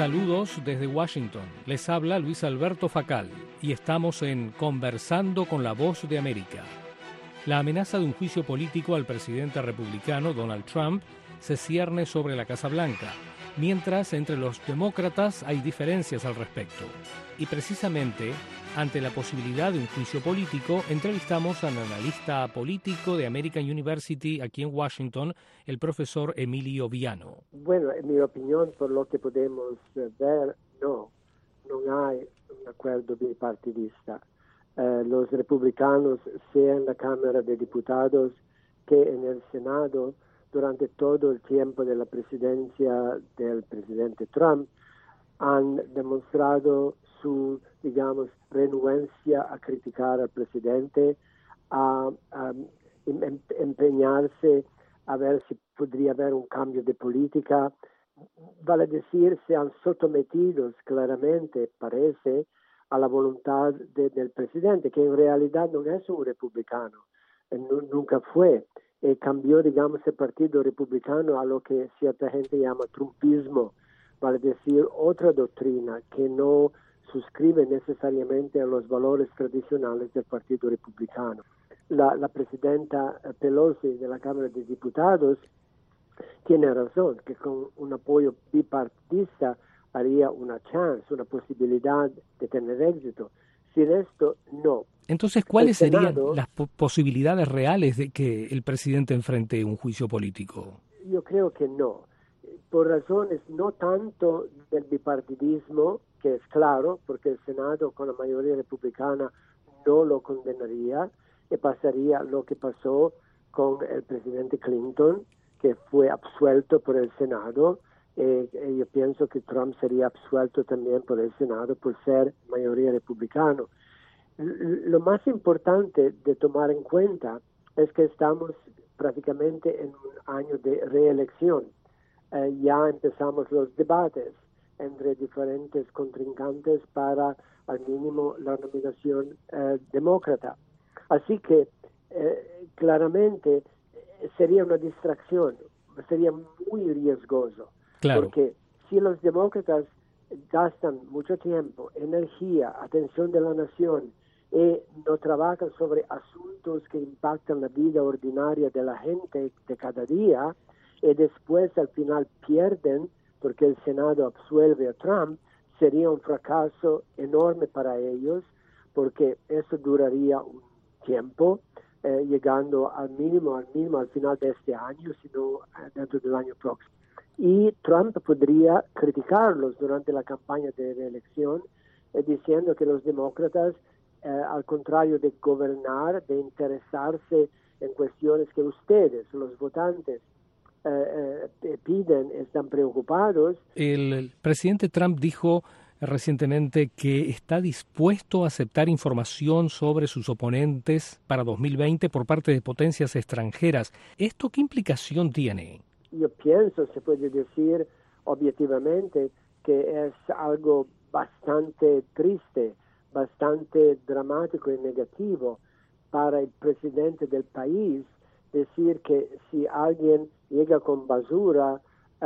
Saludos desde Washington. Les habla Luis Alberto Facal y estamos en Conversando con la Voz de América. La amenaza de un juicio político al presidente republicano Donald Trump se cierne sobre la Casa Blanca, mientras entre los demócratas hay diferencias al respecto. Y precisamente, ante la posibilidad de un juicio político, entrevistamos al analista político de American University aquí en Washington, el profesor Emilio Viano. Bueno, en mi opinión, por lo que podemos ver, no hay un acuerdo bipartidista. Los republicanos, sea en la Cámara de Diputados que en el Senado, durante todo el tiempo de la presidencia del presidente Trump, han demostrado su, renuencia a criticar al presidente, a empeñarse a ver si podría haber un cambio de política. Vale decir, se han sometido claramente, parece, a la voluntad del presidente, que en realidad no es un republicano, nunca fue. Cambió, el partido republicano a lo que cierta gente llama trumpismo, vale decir, otra doctrina que no suscribe necesariamente a los valores tradicionales del Partido Republicano. La presidenta Pelosi de la Cámara de Diputados tiene razón, que con un apoyo bipartidista haría una posibilidad de tener éxito. Sin esto, no. Entonces, ¿cuáles serían las posibilidades reales de que el presidente enfrente un juicio político? Yo creo que no. Por razones no tanto del bipartidismo, que es claro, porque el Senado con la mayoría republicana no lo condenaría, y pasaría lo que pasó con el presidente Clinton, que fue absuelto por el Senado. Yo pienso que Trump sería absuelto también por el Senado por ser mayoría republicano. Lo más importante de tomar en cuenta es que estamos prácticamente en un año de reelección. Ya empezamos los debates entre diferentes contrincantes para, al mínimo, la nominación demócrata. Así que, claramente, sería una distracción, sería muy riesgoso. Claro. Porque si los demócratas gastan mucho tiempo, energía, atención de la nación y no trabajan sobre asuntos que impactan la vida ordinaria de la gente de cada día y después al final pierden porque el Senado absuelve a Trump, sería un fracaso enorme para ellos porque eso duraría un tiempo, llegando al mínimo al final de este año, sino dentro del año próximo. Y Trump podría criticarlos durante la campaña de reelección, diciendo que los demócratas, al contrario de gobernar, de interesarse en cuestiones que ustedes, los votantes, piden, están preocupados. El presidente Trump dijo recientemente que está dispuesto a aceptar información sobre sus oponentes para 2020 por parte de potencias extranjeras. ¿Esto qué implicación tiene? Yo pienso, se puede decir objetivamente, que es algo bastante triste, bastante dramático y negativo para el presidente del país decir que si alguien llega con basura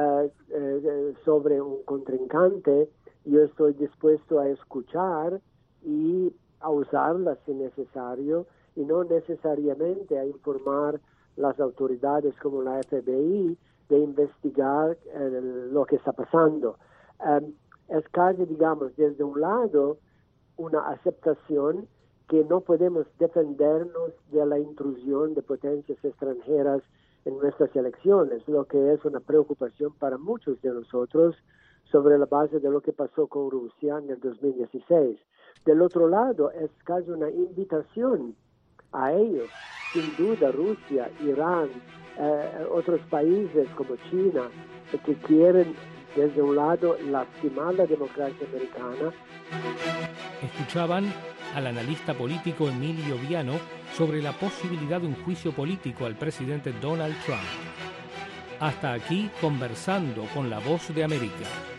sobre un contrincante, yo estoy dispuesto a escuchar y a usarla si necesario y no necesariamente a informar las autoridades como la FBI de investigar lo que está pasando. Es casi, desde un lado, una aceptación que no podemos defendernos de la intrusión de potencias extranjeras en nuestras elecciones, lo que es una preocupación para muchos de nosotros sobre la base de lo que pasó con Rusia en el 2016. Del otro lado, es casi una invitación a ellos, sin duda Rusia, Irán, otros países como China, que quieren desde un lado lastimar la democracia americana. Escuchaban al analista político Emilio Viano sobre la posibilidad de un juicio político al presidente Donald Trump. Hasta aquí, Conversando con la Voz de América.